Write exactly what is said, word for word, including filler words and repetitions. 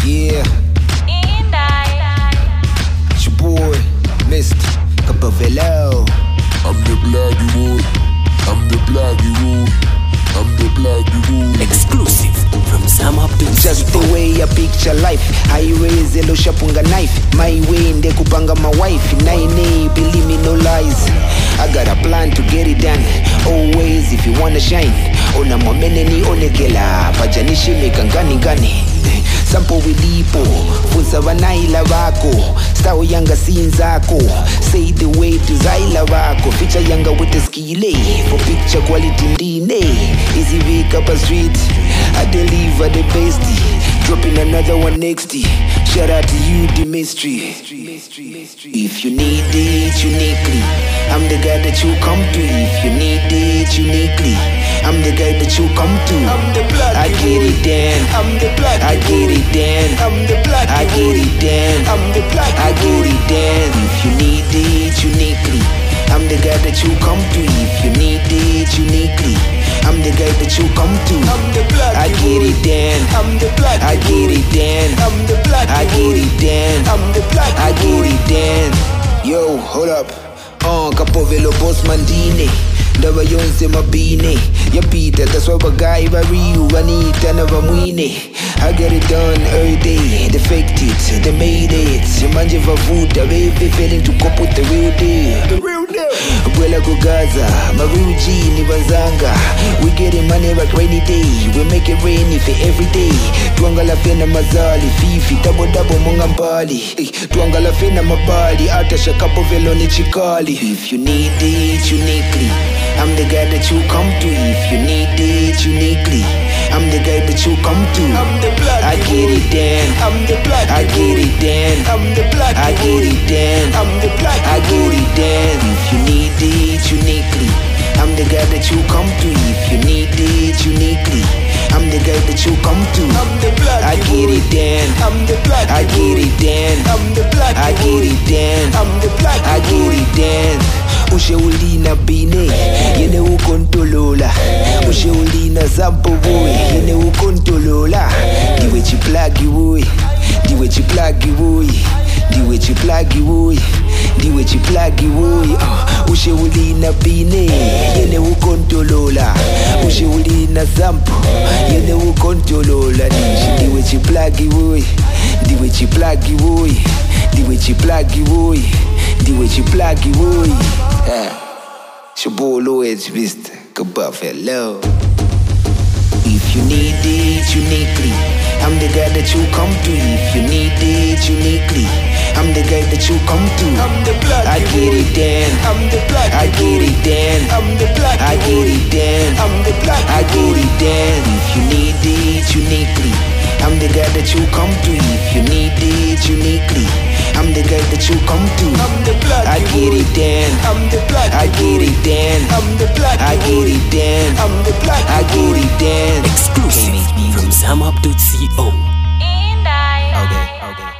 Yeah. It's your boy, Mister Capavelo. I'm the Blaggy Wood. I'm the Blaggy Wood. I'm the Blaggy Wood. Exclusive from Sam up to Just the way I picture life. Highways elo shapunga knife. My way nde kupanga my wife. Nine believe me no lies. I got a plan to get it done. Always if you wanna shine. Ona mwamene ni onekela. Pajanishi meka ngani ngani. Sampo wilipo funza wanaila wako stao yanga sinzako say the way to zaila wako feature yanga with the skile for picture quality ndine easy wake up a street I deliver the bestie dropping another one next shout out to you the mystery if you need it uniquely I'm the guy that you come to if you need it uniquely I'm the guy that you come to I'm the black I get it then I'm the black I get it then I'm the black I get it then I'm the black I get it then if you need it uniquely I'm the guy that you come to if you need it uniquely I'm the guy that you come to I'm the black I get it then I'm the black I get it then I'm the black I get it then I'm the black I get it then yo hold up uh Capovelo boss mandine Ndaba yonse mabine yapita that's why bagai bariu vanita na vamwine I get it done every day they faked it they made it manje vavuta baby failing to cope with the real deal the real deal Bwela kugaza maruji ni banzanga we getting money like rainy day we make it rainy for every day tuangala fena mazali fifi double double monga mbali tuangala fena mabali atasha Capovelo ni chikali if you need it uniquely I'm the guy that you come to if you need it uniquely I'm the guy that you come to I'm the black I get it then I'm the black I get it then I'm the black I get it then I'm the black I get it then if you need it uniquely I'm the guy that you come to if you need it uniquely I'm the guy that you come to I'm the black I get it then I'm the black I get it then I'm the black I get it then I'm the black I get it then Ushe ulina bine Yene ukontolola Ushe ulina zampo boy Yene ukontolola Diwe chiplagi boy Diwe chiplagi boy Diwe chiplagi boy Diwe chiplagi boy uh, Ushe ulina bine Yene ukontolola Ushe ulina zampo Yene ukontolola Diwe chiplagi boy Diwe chiplagi boy Diwe chiplagi boy Diwe chiplagi boy Yeah. It's your boy Lloyd's Mister Capavelo. If you need it uniquely, I'm the guy that you come to. If you need it uniquely, I'm the guy that you come to. I'm the black I get it then. I'm the black I get it then. I'm the black I get it then. I'm the black I get it then. If you need it uniquely, I'm the guy that you come to. If you need it uniquely, I'm the guy that you come to. I'm the black I get it then. I'm the black I get it then. I'm the black I get it then. I'm the black I get it then. Exclusive from Sam up to co. Okay, okay.